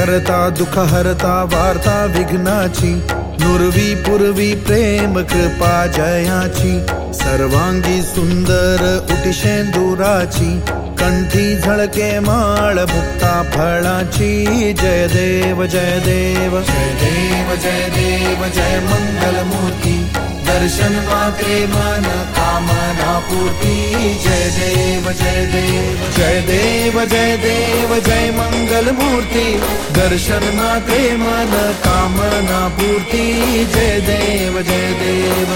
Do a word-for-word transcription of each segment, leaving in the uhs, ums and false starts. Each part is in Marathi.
करता दुःख हरता वार्ता विघ्नाची, नुरवी पूर्वी प्रेम कृपा जयाची, सर्वांगी सुंदर उटी शेंदुराची, कंठी झळके माळ मुक्ता फळाची। जय देव जय देव जय देव जय देव जय मंगल मूर्ती, दर्शन मात्रे मन कामना पूर्ती। जय देव जय देव जय देव जय देव जय मंगल मूर्ती, दर्शन मात्रे मन कामना पूर्ती। जय देव जय देव।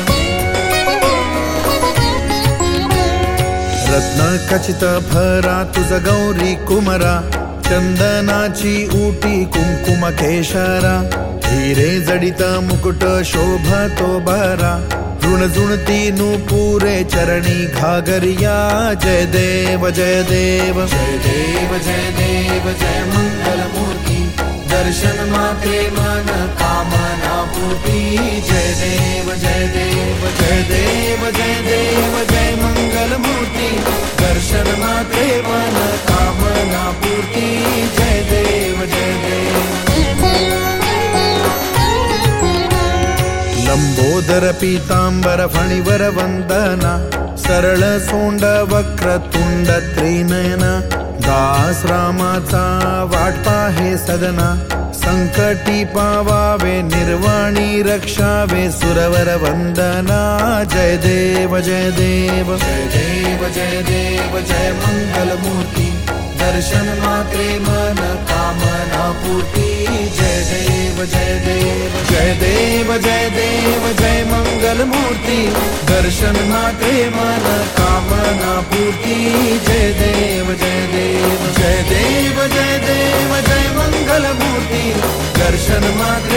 रत्न खचित भरा तुझ गौरी कुमरा, चंदनाची उटी कुंकुम केशरा, हिरे जडित मुकुट शोभतो बरा, ऋणझुणती नुपुरे चरणी घागरिया। जय देव जय देव जय देव जय देव जय मंगल मूर्ती, दर्शन मात्रे मन कामना पूर्ती। जय देव जय देव जय देव जय देव जय मंगल मूर्ती, दर्शन मात्रे मन कामना पूर्ती। जय देव जय देव। लंबोदर पीतांबर फणिवर वंदना, सरळ सोंड वक्रतुंड त्रिनयना, दास रामाचा वाट पाहे सदना, संकटी पावावे निर्वाणी रक्षावे सुरवर वंदना। जय देव जय देव जय देव जय देव जय मंगल मूर्ती, दर्शन मात्रे मन कामना पूर्ती। जय देव जय देव जय देव जय देव जय मंगल मूर्ती, दर्शन मात्रे मन कामना पूर्ती। जय देव जय देव जय देव जय देव जय मंगल मूर्ती, दर्शन मात्रे